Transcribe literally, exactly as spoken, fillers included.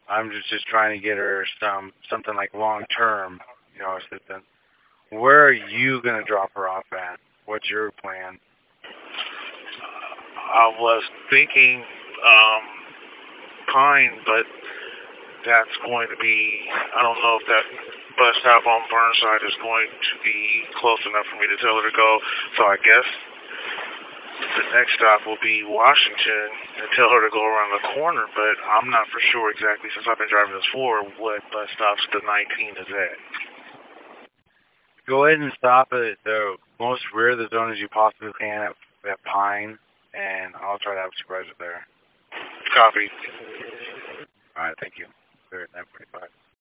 I'm just just trying to get her some something like long term, you know, assistance. Where are you gonna drop her off at? What's your plan? I was thinking um, Pine, but that's going to be, I don't know if that bus stop on Burnside is going to be close enough for me to tell her to go. So I guess the next stop will be Washington and tell her to go around the corner, but I'm not for sure exactly, since I've been driving this for, what bus stops the nineteen is at. Go ahead and stop at the most rear of the zone as you possibly can at, at Pine, and I'll try to have a supervisor there. Copy. All right, thank you. We're at nine forty-five.